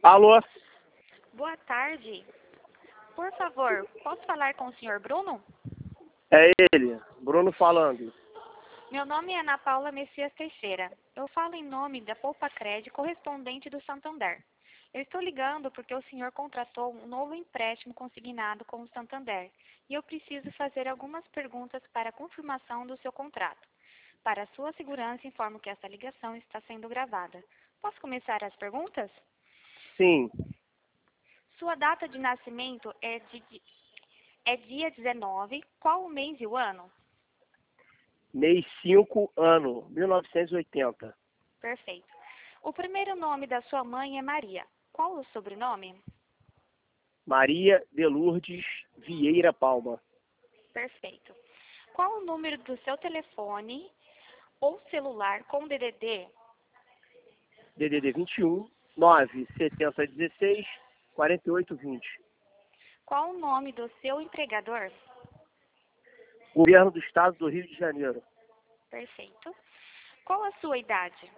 Alô? Boa tarde. Por favor, posso falar com o senhor Bruno? É ele, Bruno falando. Meu nome é Ana Paula Messias Teixeira. Eu falo em nome da Poupa-Cred, correspondente do Santander. Eu estou ligando porque o senhor contratou um novo empréstimo consignado com o Santander e eu preciso fazer algumas perguntas para a confirmação do seu contrato. Para sua segurança, informo que essa ligação está sendo gravada. Posso começar as perguntas? Sim, Sua data de nascimento é dia 19. Qual o mês e o ano? mês 5, ano 1980. Perfeito. O primeiro nome da sua mãe é Maria. Qual o sobrenome? Maria de Lourdes Vieira Palma. Perfeito. Qual o número do seu telefone ou celular com DDD? DDD 21 97016 4820. Qual o nome do seu empregador? Governo do Estado do Rio de Janeiro. Perfeito. Qual a sua idade?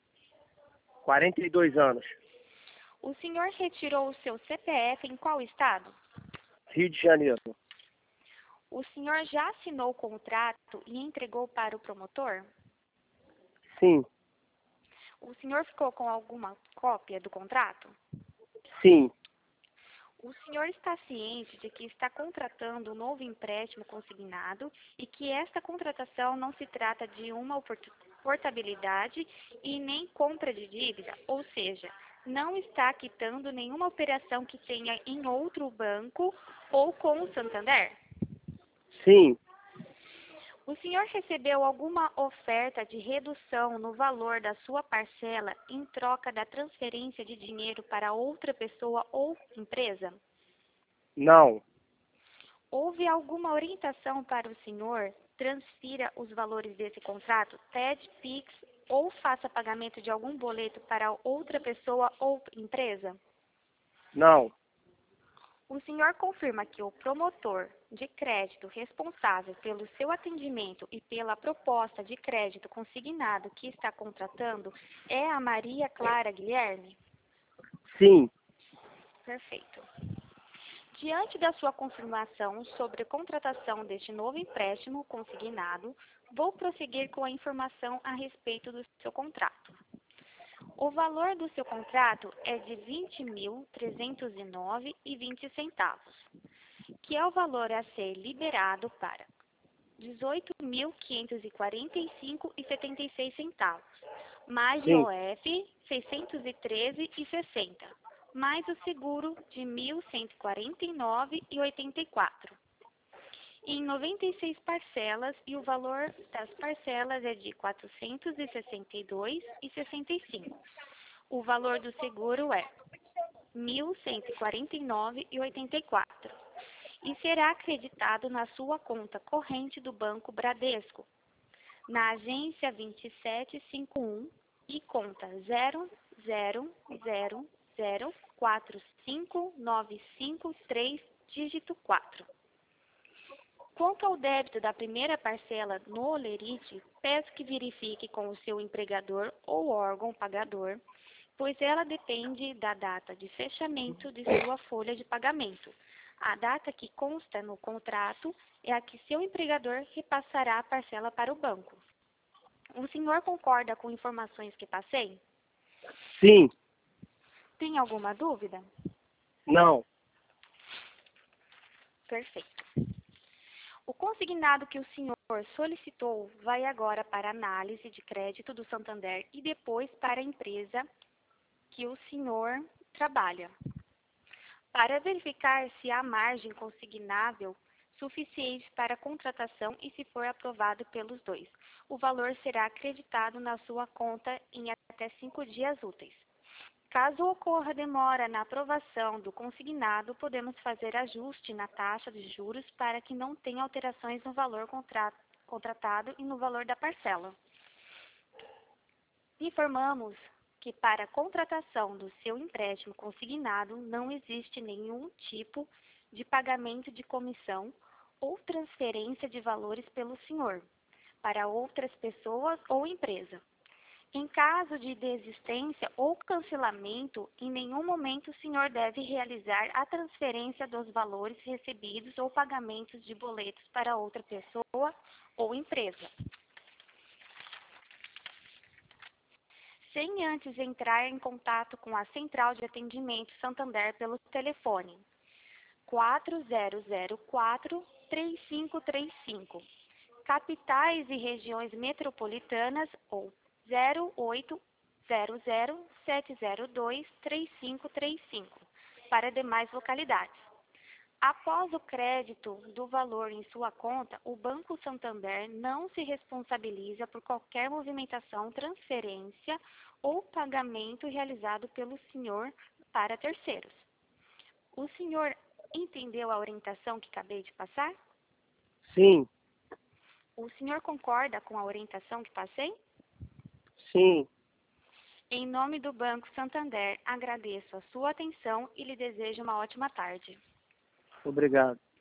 42 anos. O senhor retirou o seu CPF em qual estado? Rio de Janeiro. O senhor já assinou o contrato e entregou para o promotor? Sim, O senhor ficou com alguma cópia do contrato? sim, O senhor está ciente de que está contratando um novo empréstimo consignado e que esta contratação não se trata de uma portabilidade e nem compra de dívida, ou seja, não está quitando nenhuma operação que tenha em outro banco ou com o Santander? sim. O senhor recebeu alguma oferta de redução no valor da sua parcela em troca da transferência de dinheiro para outra pessoa ou empresa? Não, Houve alguma orientação para o senhor transfira os valores desse contrato, TED, PIX ou faça pagamento de algum boleto para outra pessoa ou empresa? não, O senhor confirma que o promotor de crédito responsável pelo seu atendimento e pela proposta de crédito consignado que está contratando é a Maria Clara Guilherme? sim, Perfeito. Diante da sua confirmação sobre a contratação deste novo empréstimo consignado, vou prosseguir com a informação a respeito do seu contrato. O valor do seu contrato é de R$ 20.309,20, que é o valor a ser liberado para R$ 18.545,76, mais sim, IOF R$ 613,60, mais o seguro de R$ 1.149,84. Em 96 parcelas e o valor das parcelas é de R$ 462,65. O valor do seguro é R$ 1.149,84 e será acreditado na sua conta corrente do Banco Bradesco, na agência 2751 e conta 000045953, dígito 4. Quanto ao débito da primeira parcela no Olerite, peço que verifique com o seu empregador ou órgão pagador, pois ela depende da data de fechamento de sua folha de pagamento. A data que consta no contrato é a que seu empregador repassará a parcela para o banco. O senhor concorda com informações que passei? sim, Tem alguma dúvida? não, Perfeito. O consignado que o senhor solicitou vai agora para análise de crédito do Santander e depois para a empresa que o senhor trabalha, para verificar se há margem consignável suficiente para a contratação e se for aprovado pelos dois. O valor será acreditado na sua conta em até 5 dias úteis. Caso ocorra demora na aprovação do consignado, podemos fazer ajuste na taxa de juros para que não tenha alterações no valor contratado e no valor da parcela. Informamos que para a contratação do seu empréstimo consignado não existe nenhum tipo de pagamento de comissão ou transferência de valores pelo senhor para outras pessoas ou empresa. Em caso de desistência ou cancelamento, em nenhum momento o senhor deve realizar a transferência dos valores recebidos ou pagamentos de boletos para outra pessoa ou empresa, sem antes entrar em contato com a Central de Atendimento Santander pelo telefone 4004-3535, capitais e regiões metropolitanas ou 0800-702-3535, para demais localidades. Após o crédito do valor em sua conta, o Banco Santander não se responsabiliza por qualquer movimentação, transferência ou pagamento realizado pelo senhor para terceiros. O senhor entendeu a orientação que acabei de passar? Sim, O senhor concorda com a orientação que passei? sim. Em nome do Banco Santander, agradeço a sua atenção e lhe desejo uma ótima tarde. Obrigado.